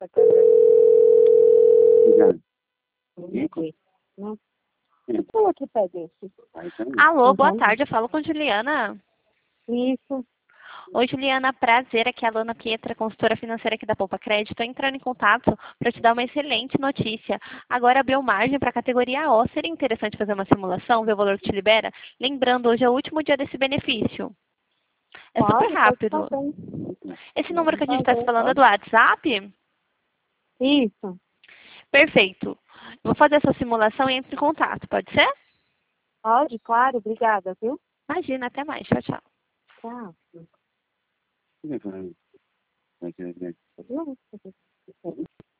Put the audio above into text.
Obrigado. Não. Qual que pede esse? Alô, boa tarde, eu falo com Juliana. Isso. Oi, Juliana, prazer, aqui é a Lana Pietra, consultora financeira aqui da Poupa Crédito. Estou entrando em contato para te dar uma excelente notícia. Agora abriu margem para a categoria O. Seria interessante fazer uma simulação, ver o valor que te libera? Lembrando, hoje é o último dia desse benefício. É Claro, super rápido. Esse número que a gente está se falando é do WhatsApp? Isso. Perfeito. Vou fazer essa simulação e entro em contato, pode ser? Pode, claro, obrigada, viu? Imagina, até mais. Tchau, tchau. Tchau. Vai, vai, vai. Não.